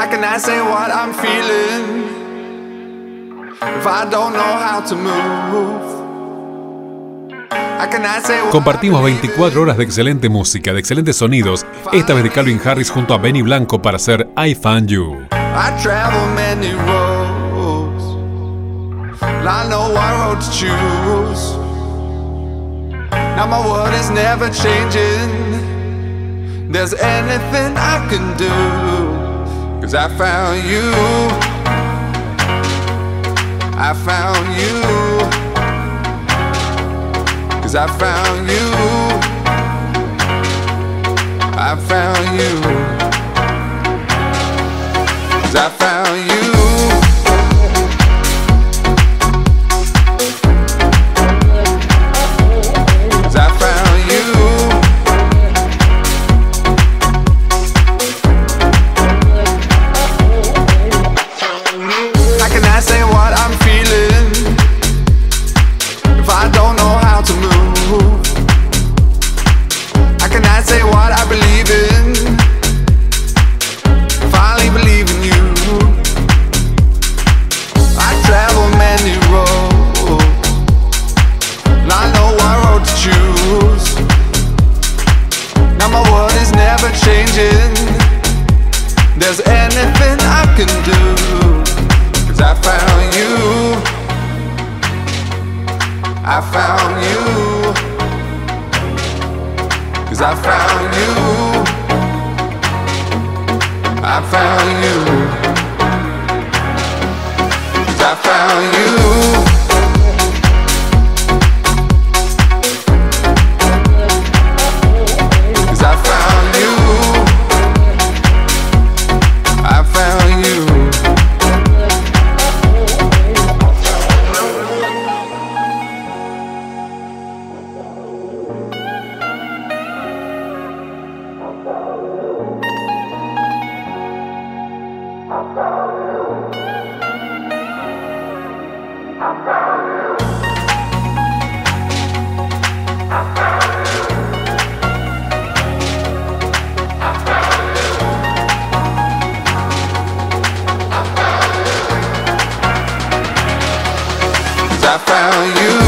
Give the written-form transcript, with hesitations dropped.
How can I say what I'm feeling if I don't know how to move? How can I say what Compartimos 24 horas de excelente música, de excelentes sonidos, esta vez de Calvin Harris junto a Benny Blanco para hacer I Found You. I travel many roads, and I know what road to choose. Now my world is never changing. There's anything I can do, 'cause I found you. I found you. 'Cause I found you. I found you. 'Cause I found you. 'Cause I found you. How can I say what I'm feeling if I don't know how to move? How can I say what I believe in if I only believe in you? I travel many roads, and I know what road to choose. Now my world is never changing. There's anything I can do, 'cause I found you. I found you. 'Cause I found you. I found you. 'Cause I found you. 'Cause I found you. I found you. I found you.